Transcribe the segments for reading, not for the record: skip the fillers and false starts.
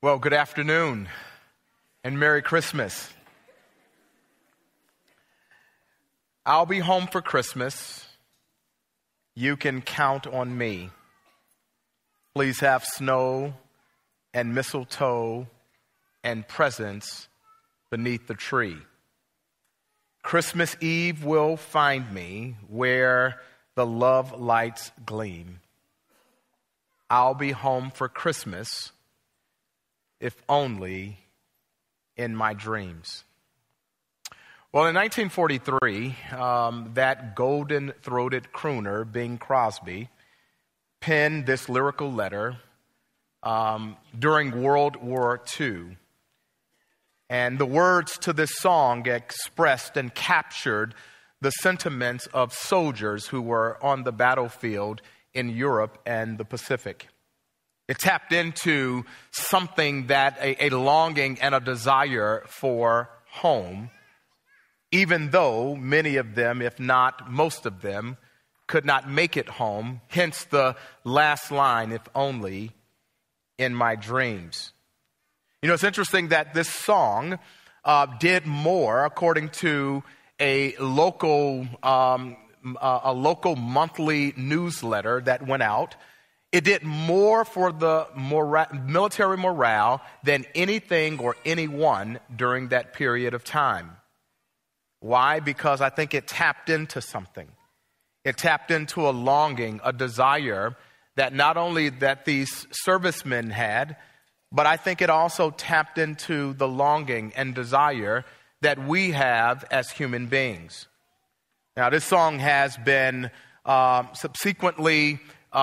Well, good afternoon and Merry Christmas. I'll be home for Christmas. You can count on me. Please have snow and mistletoe and presents beneath the tree. Christmas Eve will find me where the love lights gleam. I'll be home for Christmas, if only in my dreams. Well, in 1943, that golden-throated crooner, Bing Crosby, penned this lyrical letter during World War II. And the words to this song expressed and captured the sentiments of soldiers who were on the battlefield in Europe and the Pacific. It tapped into something that a longing and a desire for home, even though many of them, if not most of them, could not make it home. Hence the last line, if only in my dreams. You know, it's interesting that this song did more, according to a local monthly newsletter that went out. It did more for the military morale than anything or anyone during that period of time. Why? Because I think it tapped into something. It tapped into a longing, a desire that not only that these servicemen had, but I think it also tapped into the longing and desire that we have as human beings. Now, this song has been subsequently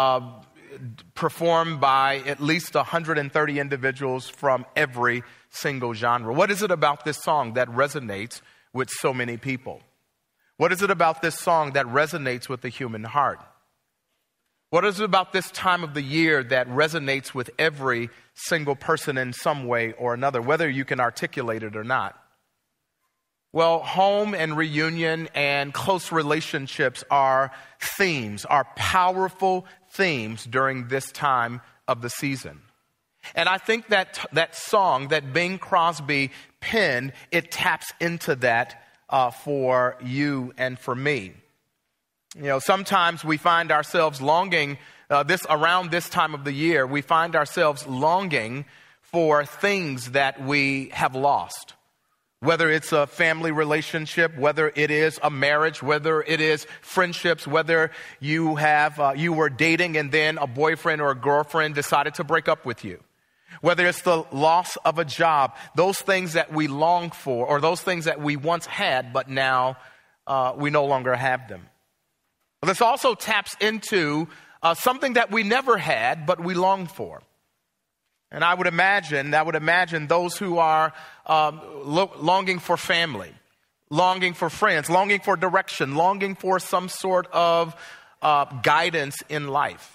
performed by at least 130 individuals from every single genre. What is it about this song that resonates with so many people? What is it about this song that resonates with the human heart? What is it about this time of the year that resonates with every single person in some way or another, whether you can articulate it or not? Well, home and reunion and close relationships are themes, are powerful themes during this time of the season. And I think that song that Bing Crosby penned, it taps into that for you and for me. You know, sometimes we find ourselves longing, around this time of the year, we find ourselves longing for things that we have lost. Whether it's a family relationship, whether it is a marriage, whether it is friendships, whether you were dating and then a boyfriend or a girlfriend decided to break up with you. Whether it's the loss of a job, those things that we long for, or those things that we once had, but now we no longer have them. This also taps into something that we never had, but we longed for. And I would imagine those who are longing for family, longing for friends, longing for direction, longing for some sort of guidance in life.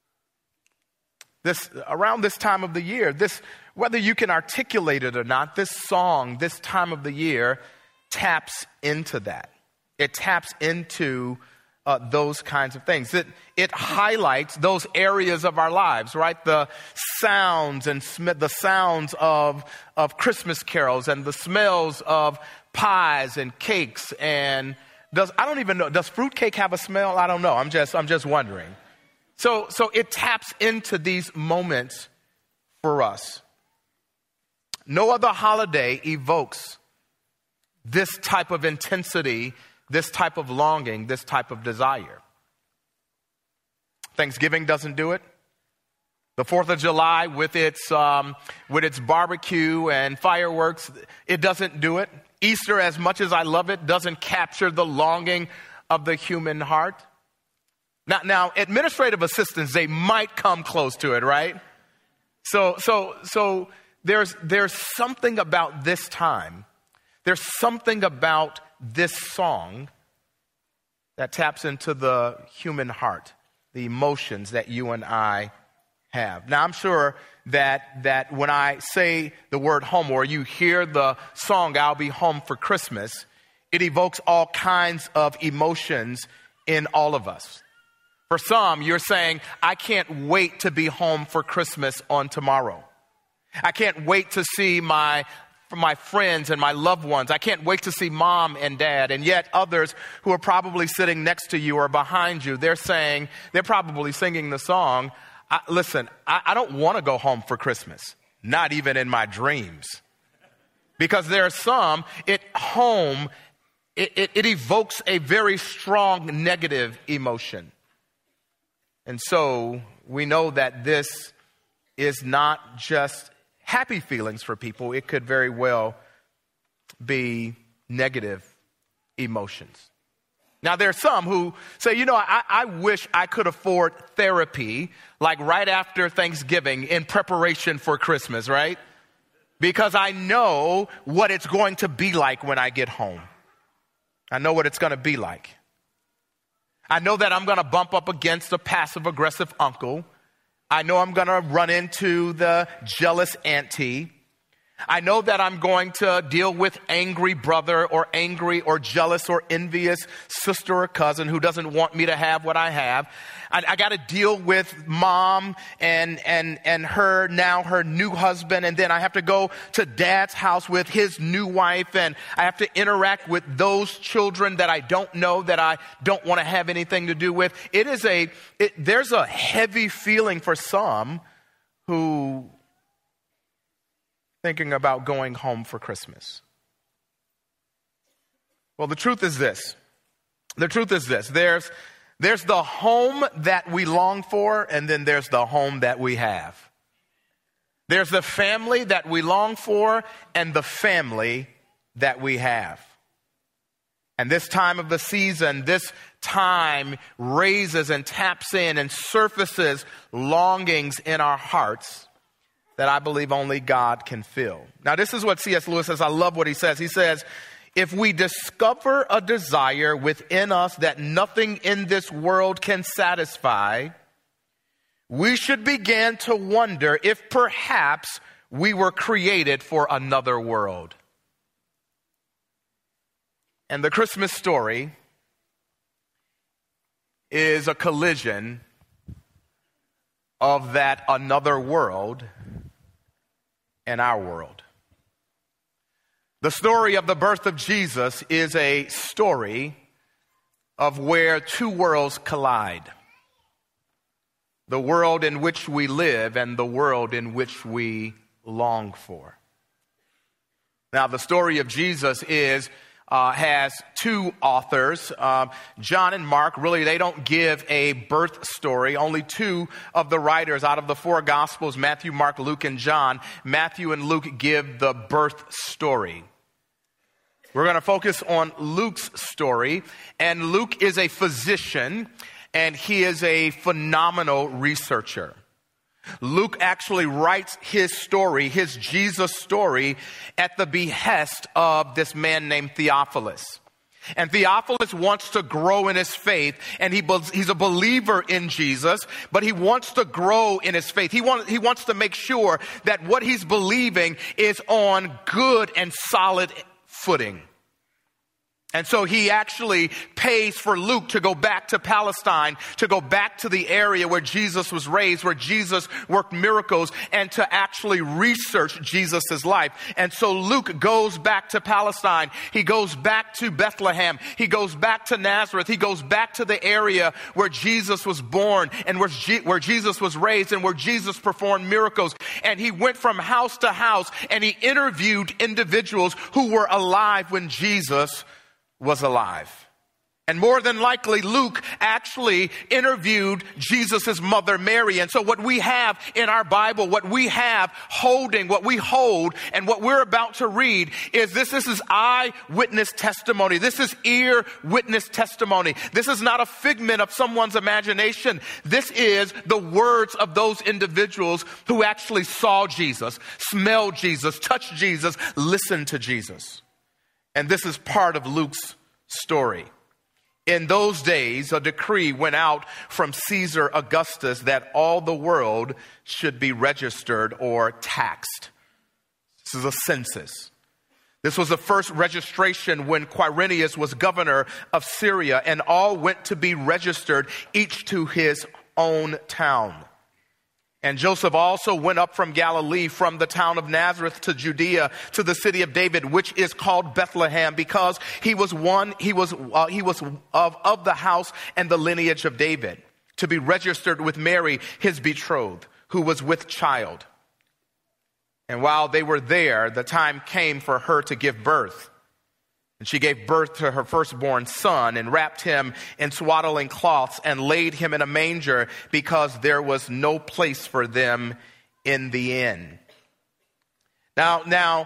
Around this time of the year, whether you can articulate it or not, this song, this time of the year, taps into that. It taps into those kinds of things. It highlights those areas of our lives, right? The sounds and the sounds of Christmas carols and the smells of pies and cakes. And I don't even know, does fruitcake have a smell? I don't know. I'm just wondering. So it taps into these moments for us. No other holiday evokes this type of intensity, this type of longing, this type of desire. Thanksgiving doesn't do it. The 4th of July with its barbecue and fireworks, it doesn't do it. Easter, as much as I love it, doesn't capture the longing of the human heart. Now, administrative assistants, they might come close to it, right? So there's something about this time. There's something about this song that taps into the human heart, the emotions that you and I have. Now, I'm sure that when I say the word home, or you hear the song, I'll be home for Christmas, it evokes all kinds of emotions in all of us. For some, you're saying, I can't wait to be home for Christmas on tomorrow. I can't wait to see my friends and my loved ones. I can't wait to see mom and dad. And yet others who are probably sitting next to you or behind you, they're probably singing the song, I don't want to go home for Christmas, not even in my dreams. Because there are some, it evokes a very strong negative emotion. And so we know that this is not just happy feelings for people. It could very well be negative emotions. Now, there are some who say, I wish I could afford therapy like right after Thanksgiving in preparation for Christmas, right? Because I know what it's going to be like when I get home. I know what it's going to be like. I know that I'm going to bump up against a passive-aggressive uncle. I know I'm going to run into the jealous auntie. I know that I'm going to deal with angry brother or angry or jealous or envious sister or cousin who doesn't want me to have what I have. I got to deal with mom and her new husband. And then I have to go to dad's house with his new wife. And I have to interact with those children that I don't know, that I don't want to have anything to do with. There's a heavy feeling for some who thinking about going home for Christmas. Well, the truth is this. There's the home that we long for, and then there's the home that we have. There's the family that we long for and the family that we have. And this time of the season, this time raises and taps in and surfaces longings in our hearts that I believe only God can fill. Now, this is what C.S. Lewis says. I love what he says. He says, if we discover a desire within us that nothing in this world can satisfy, we should begin to wonder if perhaps we were created for another world. And the Christmas story is a collision of that another world and our world. The story of the birth of Jesus is a story of where two worlds collide. The world in which we live and the world in which we long for. Now, the story of Jesus has two authors. John and Mark, really, they don't give a birth story. Only two of the writers out of the four Gospels, Matthew, Mark, Luke, and John, Matthew and Luke give the birth story. We're going to focus on Luke's story. And Luke is a physician, and he is a phenomenal researcher. Luke actually writes his story, his Jesus story, at the behest of this man named Theophilus. And Theophilus wants to grow in his faith, and he's a believer in Jesus, but he wants to grow in his faith. He wants to make sure that what he's believing is on good and solid footing. And so he actually pays for Luke to go back to Palestine, to go back to the area where Jesus was raised, where Jesus worked miracles, and to actually research Jesus' life. And so Luke goes back to Palestine. He goes back to Bethlehem. He goes back to Nazareth. He goes back to the area where Jesus was born and where Jesus was raised and where Jesus performed miracles. And he went from house to house and he interviewed individuals who were alive when Jesus was alive. And more than likely, Luke actually interviewed Jesus' mother, Mary. And so what we have in our Bible, what we hold, and what we're about to read is this is eyewitness testimony. This is ear witness testimony. This is not a figment of someone's imagination. This is the words of those individuals who actually saw Jesus, smelled Jesus, touched Jesus, listened to Jesus. And this is part of Luke's story. In those days, a decree went out from Caesar Augustus that all the world should be registered or taxed. This is a census. This was the first registration when Quirinius was governor of Syria, and all went to be registered, each to his own town. And Joseph also went up from Galilee, from the town of Nazareth to Judea, to the city of David, which is called Bethlehem, because he was of the house and the lineage of David, to be registered with Mary, his betrothed, who was with child. And while they were there, the time came for her to give birth. And she gave birth to her firstborn son and wrapped him in swaddling cloths and laid him in a manger, because there was no place for them in the inn. Now,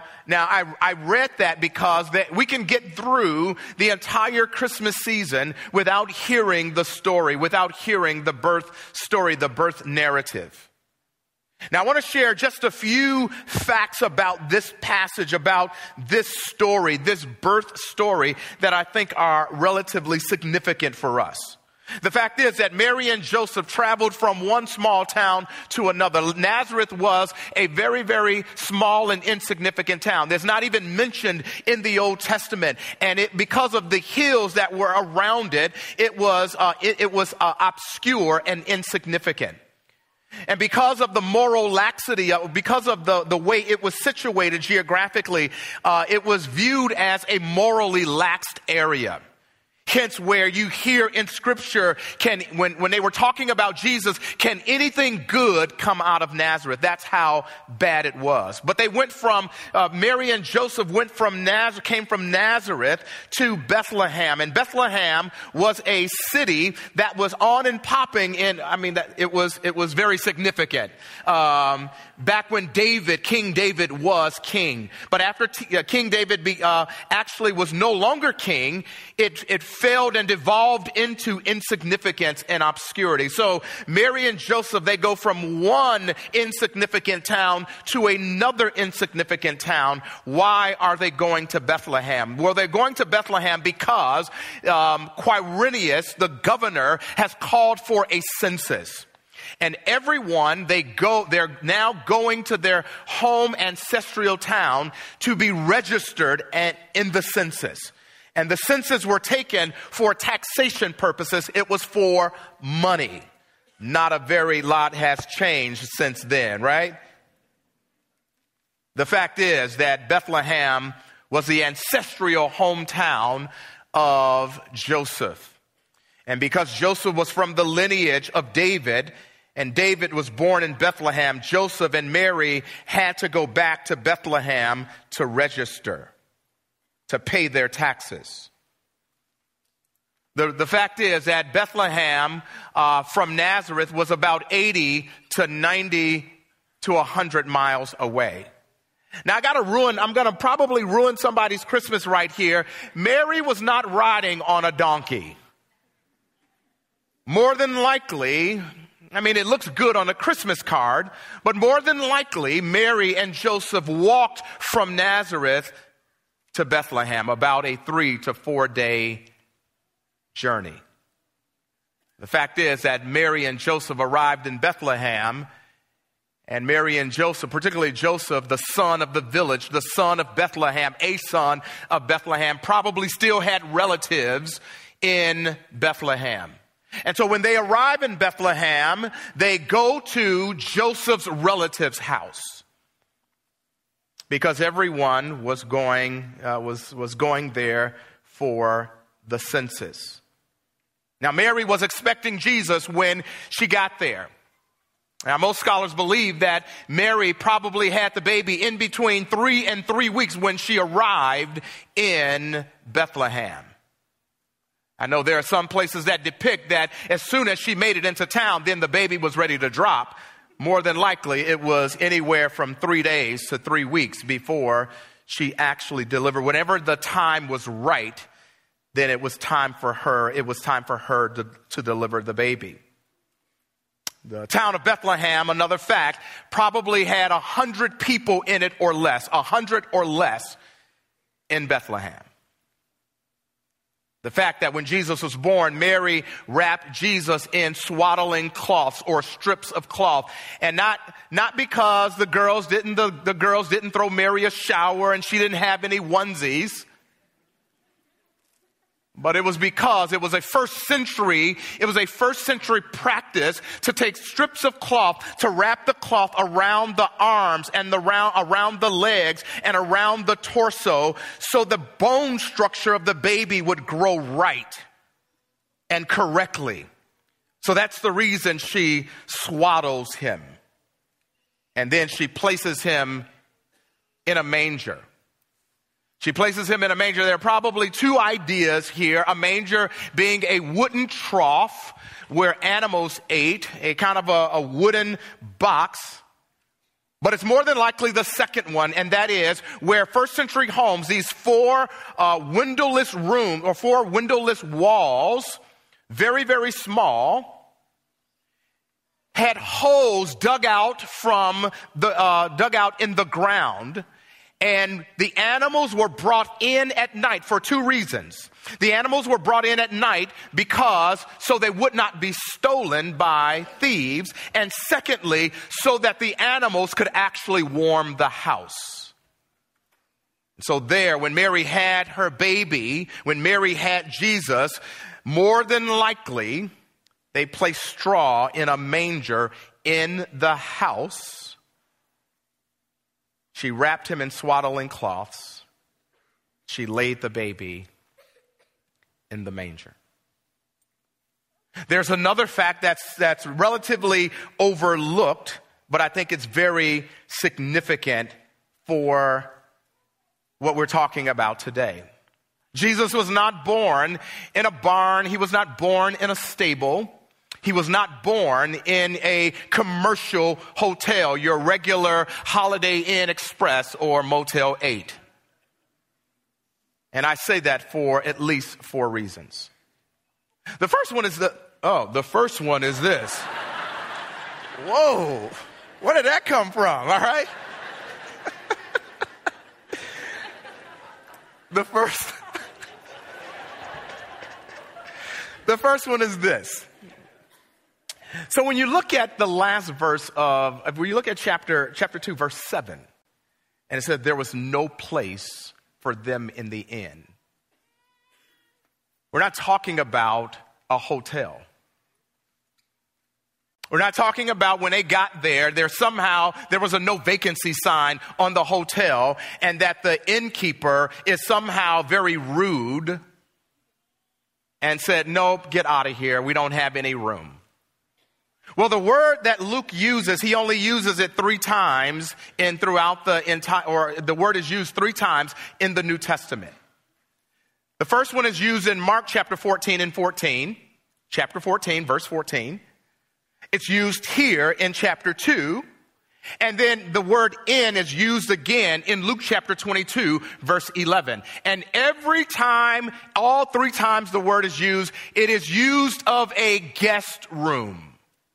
I read that because we can get through the entire Christmas season without hearing the story, without hearing the birth story, the birth narrative. Now, I want to share just a few facts about this passage, about this story, this birth story, that I think are relatively significant for us. The fact is that Mary and Joseph traveled from one small town to another. Nazareth was a very, very small and insignificant town. There's not even mentioned in the Old Testament. And because of the hills that were around it, it was obscure and insignificant. And because of the moral laxity, because of the way it was situated geographically, it was viewed as a morally laxed area. Hence, where you hear in Scripture, when they were talking about Jesus, can anything good come out of Nazareth? That's how bad it was. But they went from, Mary and Joseph came from Nazareth to Bethlehem. And Bethlehem was a city that was on and popping it was very significant. Back when King David was king. But after King David actually was no longer king, it failed and devolved into insignificance and obscurity. So Mary and Joseph, they go from one insignificant town to another insignificant town. Why are they going to Bethlehem? Well, they're going to Bethlehem because Quirinius, the governor, has called for a census. And everyone, they're now going to their home ancestral town to be registered in the census. And the census were taken for taxation purposes. It was for money. Not a very lot has changed since then, right? The fact is that Bethlehem was the ancestral hometown of Joseph. And because Joseph was from the lineage of David, and David was born in Bethlehem, Joseph and Mary had to go back to Bethlehem to register, to pay their taxes. The fact is that Bethlehem from Nazareth was about 80 to 90 to 100 miles away. Now I'm going to probably ruin somebody's Christmas right here. Mary was not riding on a donkey. More than likely, it looks good on a Christmas card, but more than likely, Mary and Joseph walked from Nazareth to Bethlehem, about a 3 to 4 day journey. The fact is that Mary and Joseph arrived in Bethlehem, and Mary and Joseph, particularly Joseph, the son of the village, the son of Bethlehem, a son of Bethlehem, probably still had relatives in Bethlehem. And so when they arrive in Bethlehem, they go to Joseph's relative's house, because everyone was going there for the census. Now, Mary was expecting Jesus when she got there. Now, most scholars believe that Mary probably had the baby in between 3 and 3 weeks when she arrived in Bethlehem. I know there are some places that depict that as soon as she made it into town, then the baby was ready to drop. More than likely, it was anywhere from 3 days to 3 weeks before she actually delivered. Whenever the time was right, then it was time for her to deliver the baby. The town of Bethlehem, another fact, probably had 100 people in it or less, 100 or less in Bethlehem. The fact that when Jesus was born, Mary wrapped Jesus in swaddling cloths or strips of cloth. And not because the girls didn't throw Mary a shower and she didn't have any onesies. But it was because it was a first century practice to take strips of cloth, to wrap the cloth around the arms and around the legs and around the torso, so the bone structure of the baby would grow right and correctly. So that's the reason she swaddles him. And then she places him in a manger. She places him in a manger. There are probably two ideas here. A manger being a wooden trough where animals ate, a kind of a wooden box. But it's more than likely the second one, and that is where first century homes, these four windowless rooms or four windowless walls, very, very small, had holes dug out in the ground. And the animals were brought in at night for two reasons. The animals were brought in at night so they would not be stolen by thieves. And secondly, so that the animals could actually warm the house. So there, when Mary had her baby, when Mary had Jesus, more than likely, they placed straw in a manger in the house. She wrapped him in swaddling cloths. She laid the baby in the manger. There's another fact that's relatively overlooked, but I think it's very significant for what we're talking about today. Jesus was not born in a barn. He was not born in a stable. He was not born in a commercial hotel, your regular Holiday Inn Express or Motel 8. And I say that for at least four reasons. The first one is this. Whoa, where did that come from? All right. The first one is this. So when you look at the last verse when you look at chapter 2, verse 7, and it said there was no place for them in the inn. We're not talking about a hotel. We're not talking about when they got there was a no vacancy sign on the hotel, and that the innkeeper is somehow very rude and said, nope, get out of here. We don't have any room. Well, the word that Luke uses, he only uses it three times throughout the entire, or the word is used three times in the New Testament. The first one is used in Mark chapter 14 and 14, chapter 14, verse 14. It's used here in chapter 2. And then the word in is used again in Luke chapter 22, verse 11. And every time, all three times the word is used, it is used of a guest room.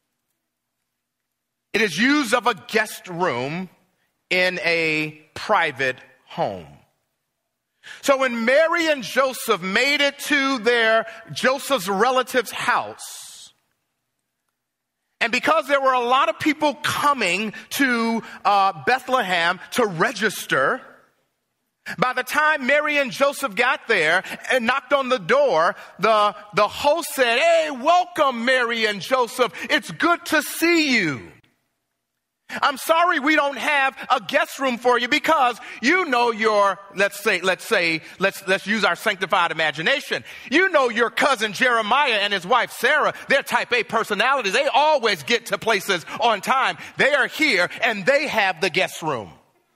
It is used of a guest room in a private home. So when Mary and Joseph made it to Joseph's relative's house, and because there were a lot of people coming to Bethlehem to register, by the time Mary and Joseph got there and knocked on the door, the host said, "Hey, welcome, Mary and Joseph. It's good to see you. I'm sorry we don't have a guest room for you because you know let's use our sanctified imagination. You know your cousin Jeremiah and his wife Sarah, they're type A personalities. They always get to places on time. They are here and they have the guest room.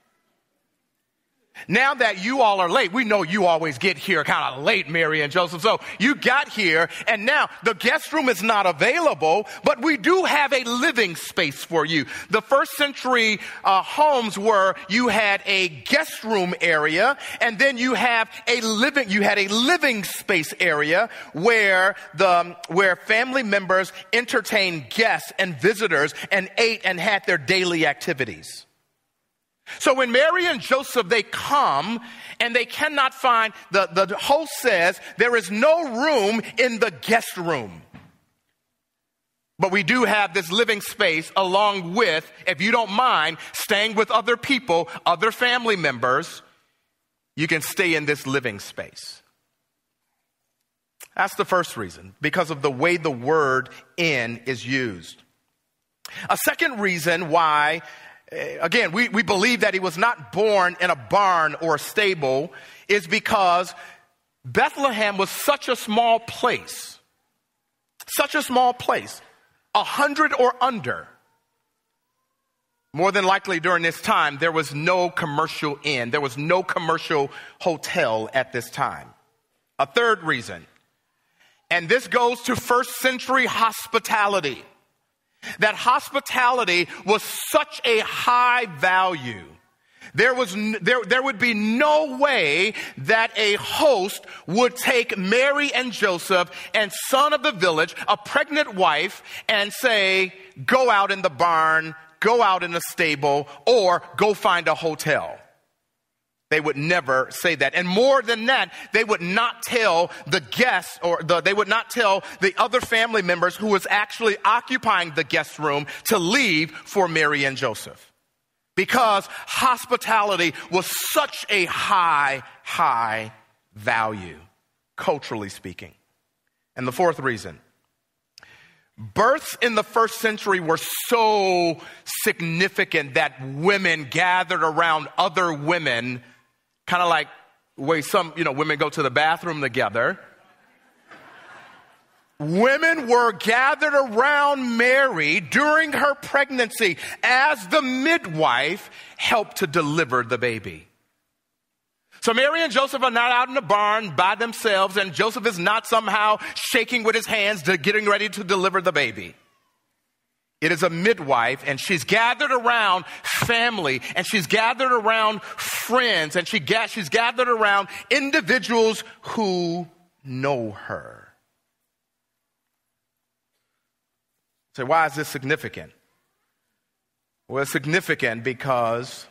Now that you all are late, we know you always get here kind of late, Mary and Joseph. So you got here, and now the guest room is not available, but we do have a living space for you. The first century homes you had a guest room area, and then you had a living space area where family members entertained guests and visitors and ate and had their daily activities. So when Mary and Joseph, they come and they cannot find, the host says there is no room in the guest room. But we do have this living space along with, if you don't mind, staying with other people, other family members, you can stay in this living space. That's the first reason, because of the way the word "in" is used. A second reason why, again, we believe that he was not born in a barn or a stable is because Bethlehem was such a small place, 100 or under. More than likely during this time, there was no commercial inn. There was no commercial hotel at this time. A third reason, and this goes to first century hospitality, that hospitality was such a high value. There would be no way that a host would take Mary and Joseph and son of the village, a pregnant wife, and say, go out in the barn, go out in the stable, or go find a hotel. They would never say that. And more than that, they would not tell the guests they would not tell the other family members who was actually occupying the guest room to leave for Mary and Joseph. Because hospitality was such a high value, culturally speaking. And the fourth reason, births in the first century were so significant that women gathered around other women, kind of like the way some, women go to the bathroom together. Women were gathered around Mary during her pregnancy as the midwife helped to deliver the baby. So Mary and Joseph are not out in the barn by themselves, and Joseph is not somehow shaking with his hands getting ready to deliver the baby. It is a midwife, and she's gathered around family, and she's gathered around friends, and she's gathered around individuals who know her. So why is this significant? Well, it's significant because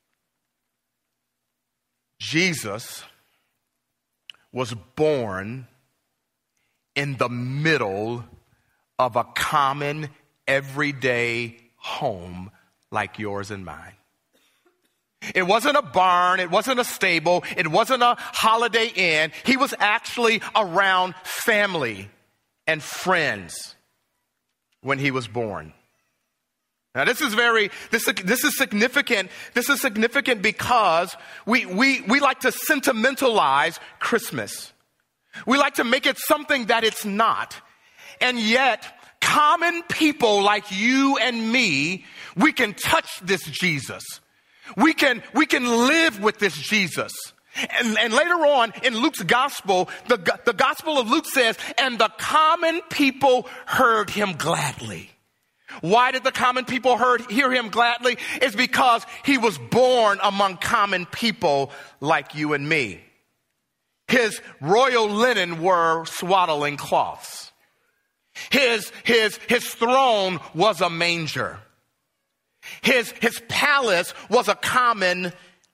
Jesus was born in the middle of a common, everyday home like yours and mine. It wasn't a barn. It wasn't a stable. It wasn't a Holiday Inn. He was actually around family and friends when he was born. Now, this is significant. This is significant because we like to sentimentalize Christmas. We like to make it something that it's not. And yet, common people like you and me, we can touch this Jesus. We can live with this Jesus. And later on in Luke's gospel, the gospel of Luke says, and the common people heard him gladly. Why did the common people hear him gladly? It's because he was born among common people like you and me. His royal linen were swaddling cloths. His throne was a manger. His palace was a common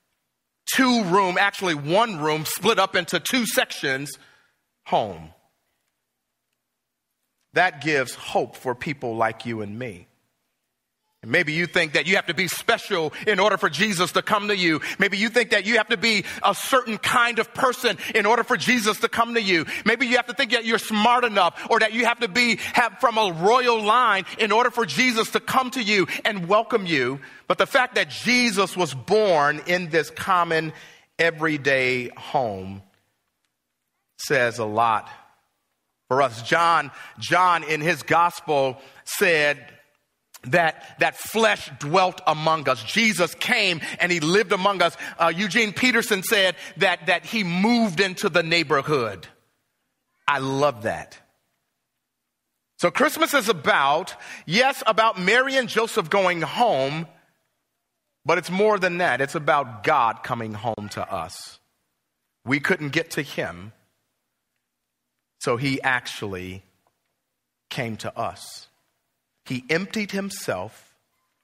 one room split up into two sections home. That gives hope for people like you and me. And maybe you think that you have to be special in order for Jesus to come to you. Maybe you think that you have to be a certain kind of person in order for Jesus to come to you. Maybe you have to think that you're smart enough, or that you have to have from a royal line in order for Jesus to come to you and welcome you. But the fact that Jesus was born in this common, everyday home says a lot for us. John in his gospel said that flesh dwelt among us. Jesus came and he lived among us. Eugene Peterson said that he moved into the neighborhood. I love that. So Christmas is about Mary and Joseph going home, but it's more than that. It's about God coming home to us. We couldn't get to him, so he actually came to us. He emptied himself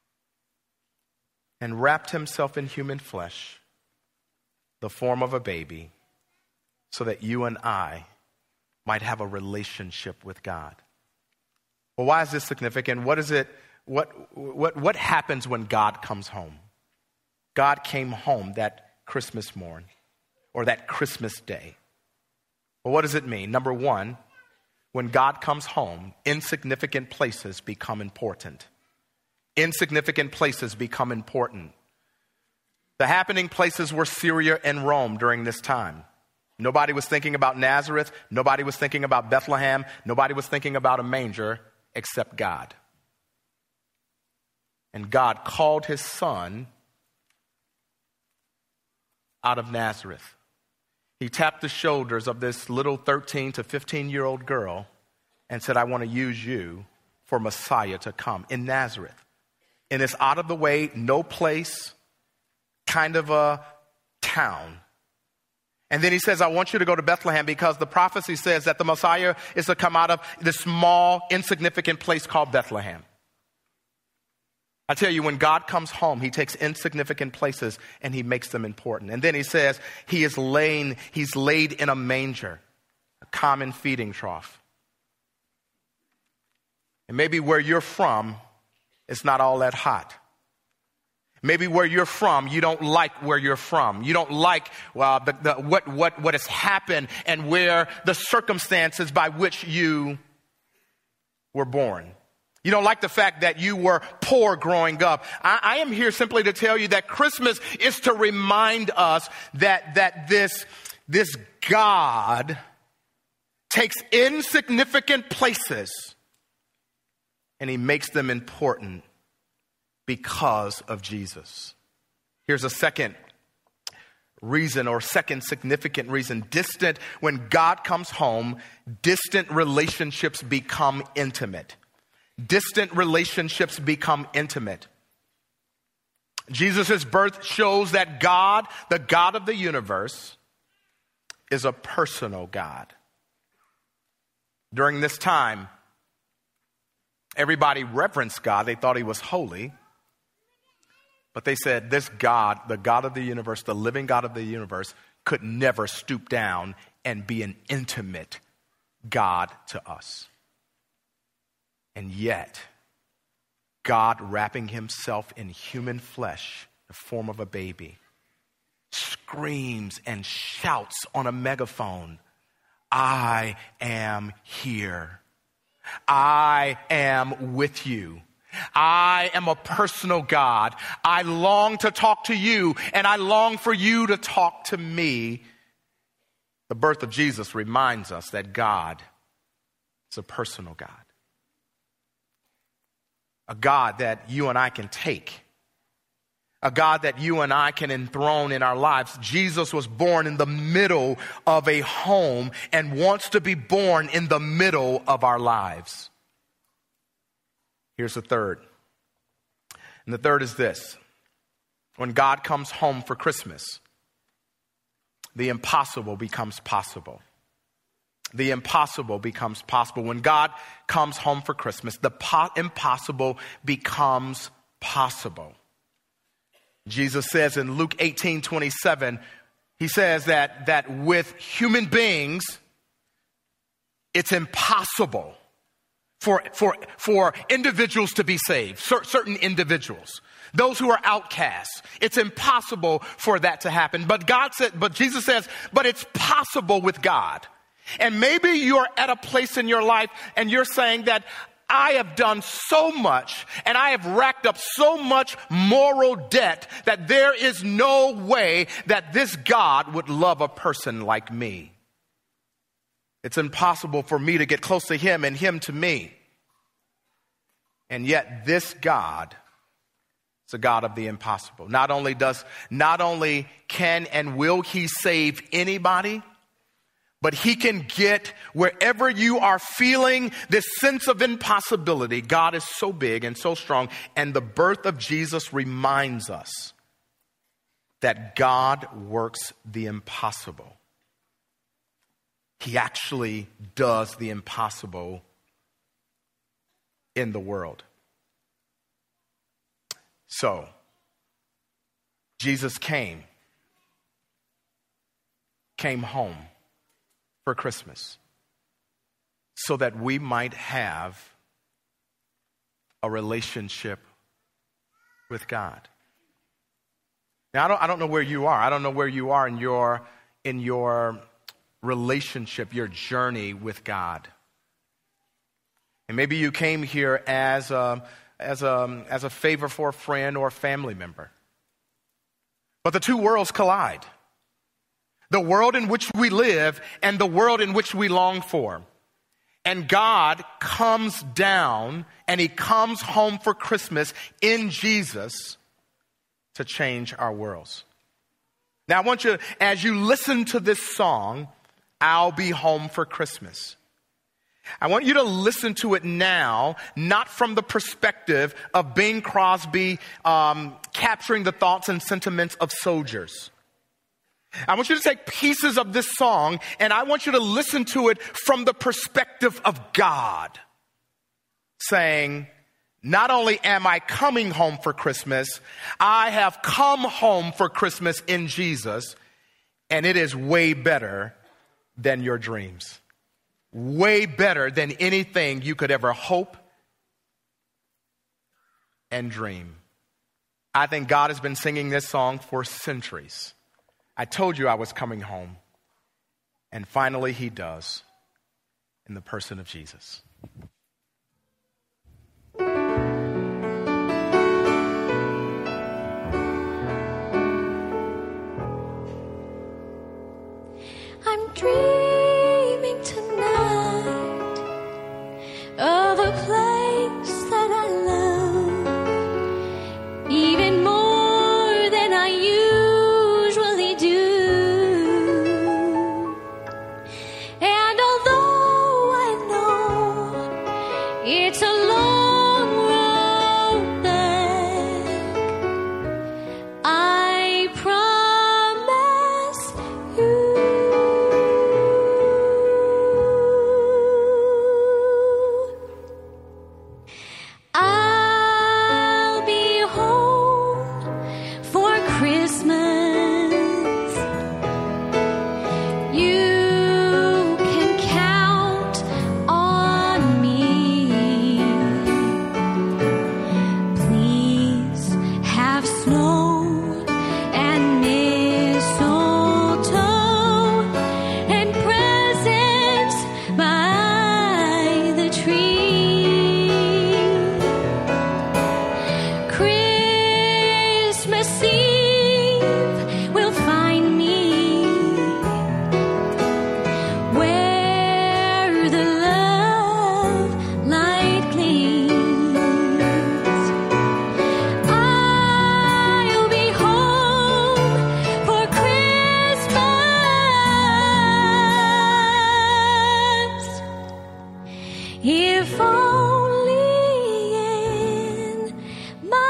and wrapped himself in human flesh, the form of a baby, so that you and I might have a relationship with God. Well, why is this significant? What happens when God comes home? God came home that Christmas morn or that Christmas day. Well, what does it mean? Number one, when God comes home, insignificant places become important. Insignificant places become important. The happening places were Syria and Rome during this time. Nobody was thinking about Nazareth. Nobody was thinking about Bethlehem. Nobody was thinking about a manger except God. And God called his son out of Nazareth. He tapped the shoulders of this little 13 to 15-year-old girl and said, I want to use you for Messiah to come in Nazareth. In this out of the way, no place, kind of a town. And then he says, I want you to go to Bethlehem because the prophecy says that the Messiah is to come out of this small, insignificant place called Bethlehem. I tell you, when God comes home, he takes insignificant places and he makes them important. And then he says he's laid in a manger, a common feeding trough. And maybe where you're from, it's not all that hot. Maybe where you're from, you don't like where you're from. You don't like what has happened and where the circumstances by which you were born. You don't like the fact that you were poor growing up. I am here simply to tell you that Christmas is to remind us that this God takes insignificant places and he makes them important because of Jesus. Here's a second reason, or second significant reason. When God comes home, distant relationships become intimate. Distant relationships become intimate. Jesus' birth shows that God, the God of the universe, is a personal God. During this time, everybody reverenced God. They thought he was holy. But they said this God, the God of the universe, the living God of the universe, could never stoop down and be an intimate God to us. And yet, God wrapping himself in human flesh, the form of a baby, screams and shouts on a megaphone, I am here. I am with you. I am a personal God. I long to talk to you, and I long for you to talk to me. The birth of Jesus reminds us that God is a personal God. A God that you and I can take. A God that you and I can enthrone in our lives. Jesus was born in the middle of a home and wants to be born in the middle of our lives. Here's the third. And the third is this. When God comes home for Christmas, the impossible becomes possible. The impossible becomes possible. When God comes home for Christmas, the impossible becomes possible. Jesus says in Luke 18:27, he says that with human beings, it's impossible for individuals to be saved, certain individuals, those who are outcasts. It's impossible for that to happen. But Jesus says, but it's possible with God. And maybe you're at a place in your life and you're saying that I have done so much and I have racked up so much moral debt that there is no way that this God would love a person like me. It's impossible for me to get close to him and him to me. And yet this God is a God of the impossible. Not only can and will he save anybody, but he can get wherever you are feeling this sense of impossibility. God is so big and so strong. And the birth of Jesus reminds us that God works the impossible. He actually does the impossible in the world. So, Jesus came home for Christmas so that we might have a relationship with God. Now, I don't know where you are. I don't know where you are in your relationship, your journey with God. And maybe you came here as a favor for a friend or a family member. But the two worlds collide. The world in which we live and the world in which we long for. And God comes down and he comes home for Christmas in Jesus to change our worlds. Now I want you, as you listen to this song, I'll Be Home for Christmas, I want you to listen to it now, not from the perspective of Bing Crosby capturing the thoughts and sentiments of soldiers. I want you to take pieces of this song and I want you to listen to it from the perspective of God, saying, not only am I coming home for Christmas, I have come home for Christmas in Jesus, and it is way better than your dreams. Way better than anything you could ever hope and dream. I think God has been singing this song for centuries. I told you I was coming home. And finally he does, in the person of Jesus. I'm dreaming tonight of a place that I love, even more than I usually do. And although I know it's a long road back, I promise you I'll be home for Christmas. You can count on me. Please have snow and mistletoe and presents by the tree. Christmas Eve will find me where the love light gleams. I'll be home for Christmas, if only in my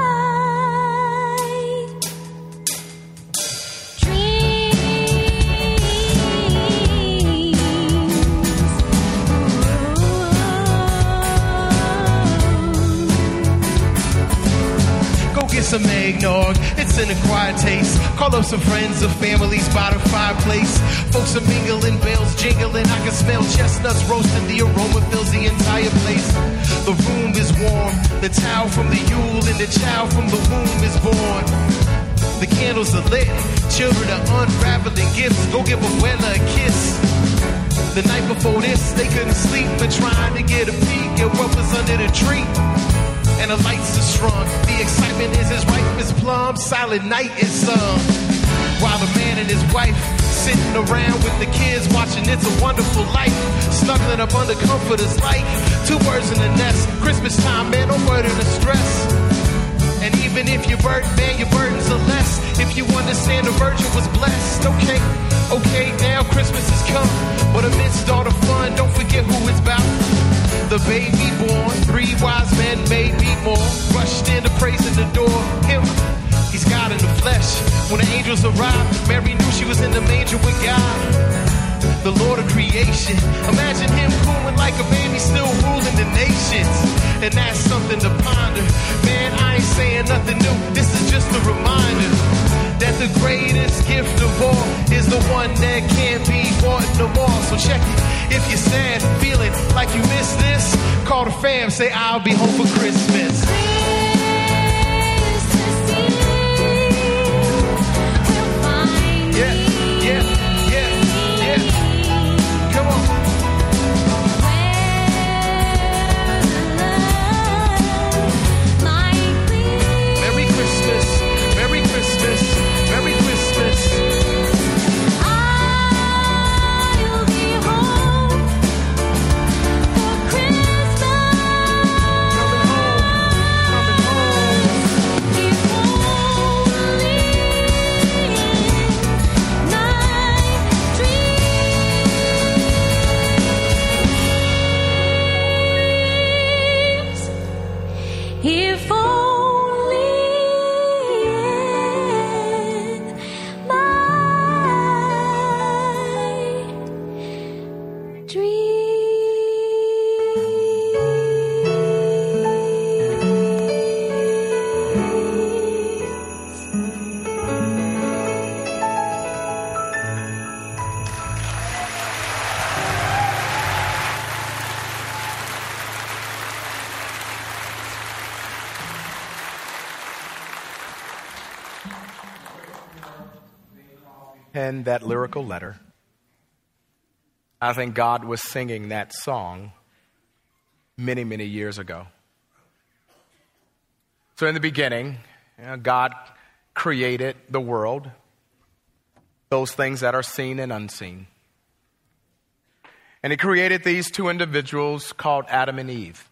Go get some eggnog, it's an acquired taste. Call up some friends or families by the fireplace. Folks are mingling, bells jingling. I can smell chestnuts roasting, the aroma fills the entire place. The room is warm, the towel from the Yule and the child from the womb is born. The candles are lit, children are unraveling gifts. Go give Abuela a kiss. The night before this, they couldn't sleep, but trying to get a peek at what was under the tree. And the lights are strung, the excitement is as ripe as plums. Silent night is sung, while the man and his wife sitting around with the kids watching It's a Wonderful Life, snuggling up under comforters like two birds in a nest. Christmas time, man, no burden or stress. And even if you're burdened, man, your burdens are less. If you understand the virgin was blessed. Okay, now Christmas has come, but amidst all the fun, don't forget who it's about. The baby born, 3 wise men made me more, rushed in to praise and adore him. He's God in the flesh. When the angels arrived, Mary knew she was in the manger with God, the Lord of creation. Imagine him cooling like a baby, still ruling the nations. And that's something to ponder. Man, I ain't saying nothing new. This is just a reminder that the greatest gift of all is the one that can't be bought no more. So check it. If you're sad, feeling like you missed this, call the fam, say I'll be home for Christmas. Christmas Eve will find me. Yeah. penned that lyrical letter. I think God was singing that song many, many years ago. So in the beginning, God created the world, those things that are seen and unseen. And he created these two individuals called Adam and Eve.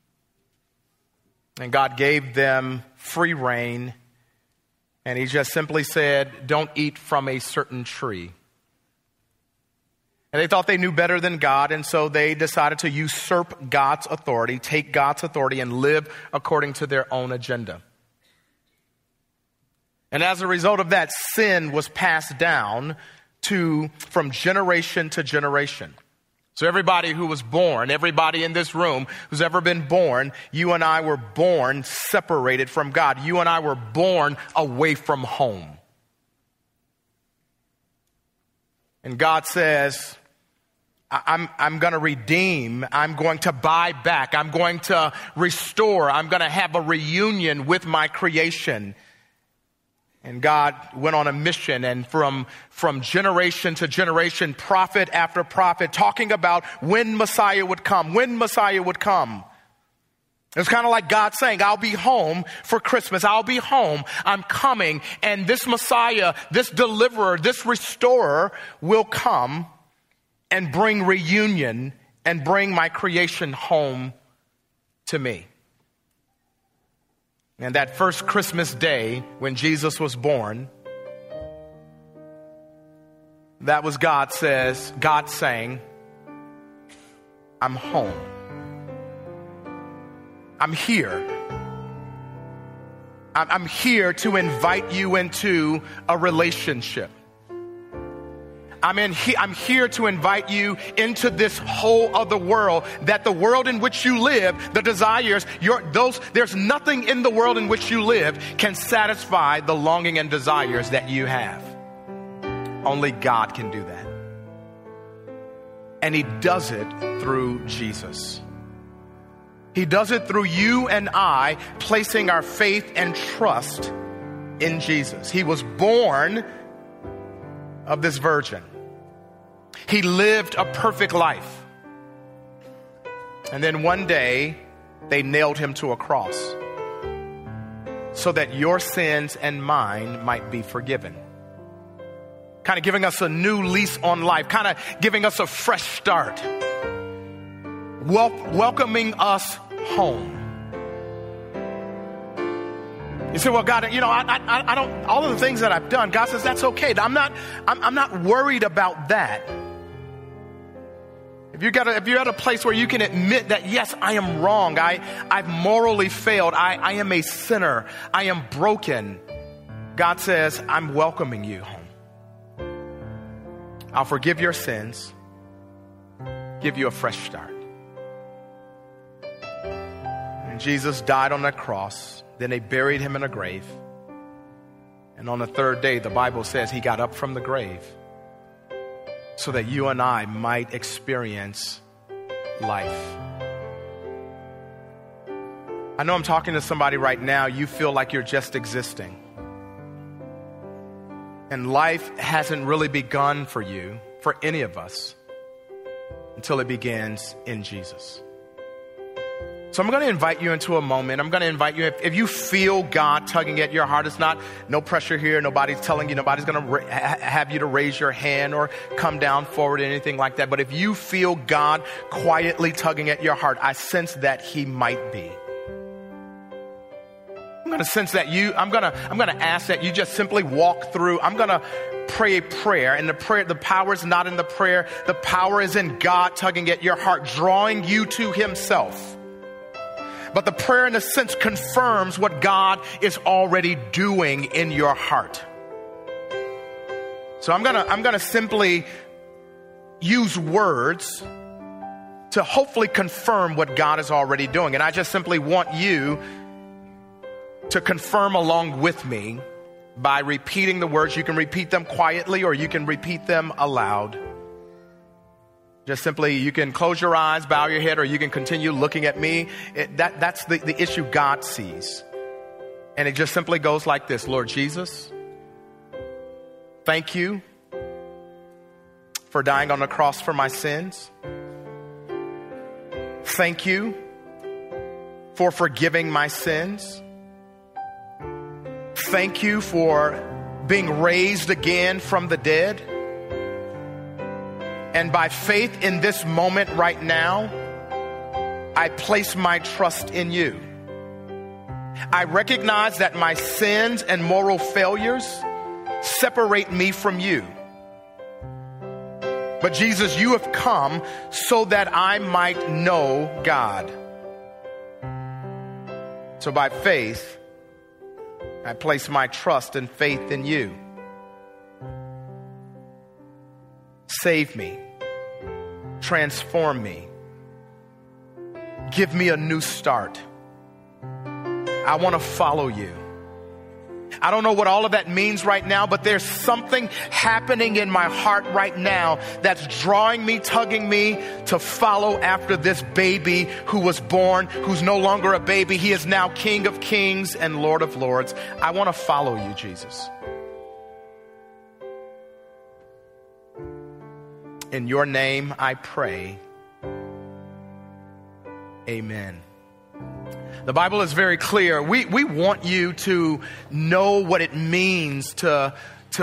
And God gave them free rein. And he just simply said, don't eat from a certain tree. And they thought they knew better than God, and so they decided to usurp God's authority, take God's authority, and live according to their own agenda. And as a result of that, sin was passed down from generation to generation. So everybody who was born, everybody in this room who's ever been born, you and I were born separated from God. You and I were born away from home. And God says, I'm going to redeem, I'm going to buy back, I'm going to restore, I'm going to have a reunion with my creation. And God went on a mission, and from generation to generation, prophet after prophet, talking about when Messiah would come, when Messiah would come. It's kind of like God saying, I'll be home for Christmas. I'll be home. I'm coming. And this Messiah, this deliverer, this restorer will come and bring reunion and bring my creation home to me. And that first Christmas day when Jesus was born, that was God saying, I'm home. I'm here. I'm here to invite you into a relationship. I'm here to invite you into this whole other world, that the world in which you live, the desires, there's nothing in the world in which you live can satisfy the longing and desires that you have. Only God can do that. And he does it through Jesus. He does it through you and I placing our faith and trust in Jesus. He was born of this virgin. He lived a perfect life. And then one day, they nailed him to a cross so that your sins and mine might be forgiven. Kind of giving us a new lease on life, kind of giving us a fresh start, welcoming us home. You say, well, God, I don't, all of the things that I've done, God says, that's okay. I'm not worried about that. If you're at a place where you can admit that, yes, I am wrong. I've morally failed. I am a sinner. I am broken. God says, I'm welcoming you home. I'll forgive your sins, give you a fresh start. And Jesus died on that cross. Then they buried him in a grave. And on the third day, the Bible says he got up from the grave so that you and I might experience life. I know I'm talking to somebody right now. You feel like you're just existing. And life hasn't really begun for you, for any of us, until it begins in Jesus. So I'm going to invite you into a moment. I'm going to invite you, if you feel God tugging at your heart, it's not, no pressure here. Nobody's telling you, nobody's going to have you to raise your hand or come down forward or anything like that. But if you feel God quietly tugging at your heart, I sense that he might be. I'm going to sense that I'm going to ask that you just simply walk through. I'm going to pray a prayer, and the power is not in the prayer. The power is in God tugging at your heart, drawing you to himself. But the prayer, in a sense, confirms what God is already doing in your heart. So I'm gonna simply use words to hopefully confirm what God is already doing. And I just simply want you to confirm along with me by repeating the words. You can repeat them quietly or you can repeat them aloud. Just simply, you can close your eyes, bow your head, or you can continue looking at me. That's the issue God sees. And it just simply goes like this. Lord Jesus, thank you for dying on the cross for my sins. Thank you for forgiving my sins. Thank you for being raised again from the dead. And by faith in this moment right now, I place my trust in you. I recognize that my sins and moral failures separate me from you. But Jesus, you have come so that I might know God. So by faith, I place my trust and faith in you. Save me. Transform me. Give me a new start. I want to follow you. I don't know what all of that means right now, but there's something happening in my heart right now that's drawing me, tugging me to follow after this baby who was born, who's no longer a baby. He is now King of Kings and Lord of Lords. I want to follow you, Jesus. In your name I pray. Amen. The Bible is very clear. We want you to know what it means to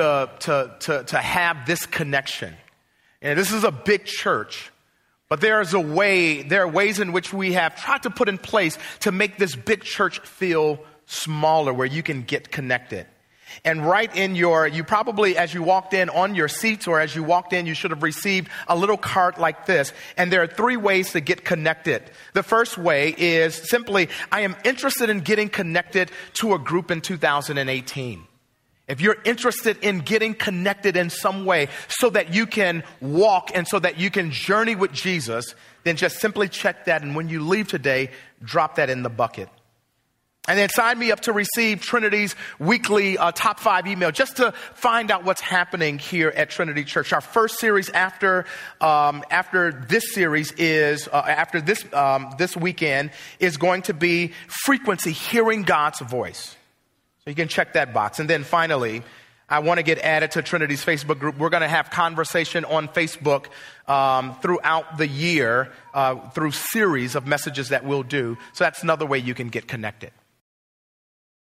have this connection. And this is a big church, but there are ways in which we have tried to put in place to make this big church feel smaller, where you can get connected. And right in you probably, as you walked in on your seats or as you walked in, you should have received a little card like this. And there are 3 ways to get connected. The first way is simply, I am interested in getting connected to a group in 2018. If you're interested in getting connected in some way so that you can walk and so that you can journey with Jesus, then just simply check that. And when you leave today, drop that in the bucket. And then sign me up to receive Trinity's weekly top 5 email, just to find out what's happening here at Trinity Church. Our first series after this series is this weekend is going to be frequency, hearing God's voice. So you can check that box. And then finally, I want to get added to Trinity's Facebook group. We're going to have conversation on Facebook throughout the year through series of messages that we'll do. So that's another way you can get connected.